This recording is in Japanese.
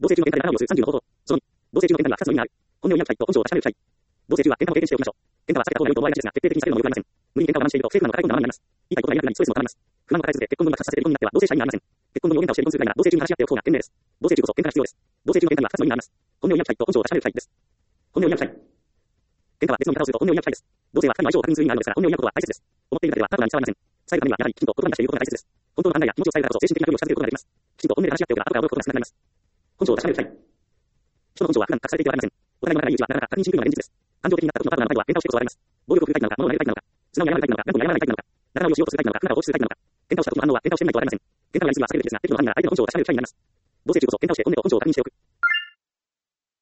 同棲中の喧嘩で仲直りをする30の方法。その2、同棲中の喧嘩には2つの意味がある。本音を言い合う際と本性を確かめる際。同棲中は喧嘩を経験しておきましょう。喧嘩は避けた方が良いと思われがちですが、徹底的に避けるのも良くありません。無理に喧嘩を我慢していると、政府のままの解雇のままになります。言いたいことが言いなくなり、ストレスもたまります。不満を抱え続け、結婚後に爆発させている婚になっては、同棲者にはありません。結婚後に大喧嘩をして離婚するぐらいなら、同棲中に話し合っておく方が賢明です。同棲中こそ喧嘩が必要です。同棲中の喧嘩には2つの意味があります。本音を言い合う際と本性を確かめる際です。本音を言い合う際。喧嘩は別の見方をすると本音を言い合う際です。同性は2人の相性を確認する意味があるのですから、本音を言い合うことは大切です。思っているだけではパートナーに伝わりません。伝えるためには、やはりきちんと言葉に出していることが大切です。本当の考えや気持ちを伝えるからこそ精神的な距離を近づけることができます。きちんと本音で話し合っておけば後から驚くことが少なくなります。本性を確かめる際。人の本性は普段隠されていてはなりません。お互いの仲がいいうちはなかなか確認しにくいのが現実です。感情的になった時のパートナーの態度は喧嘩をしてこそ現れます。暴力を振るうタイプなのか、物を投げるタイプなのか、素直に謝るタイプなのか、頑固に謝らないタイプなのか、仲直りをしようとするタイプなのか、仲を放置するタイプなのか、喧嘩をした時の反応は喧嘩をしていないとはなりません。喧嘩のやりすぎは避けるべきですが、適度な範囲なら相手の本性を確かめる際になります。同棲中こそ喧嘩をして本音と本性を確認しておく。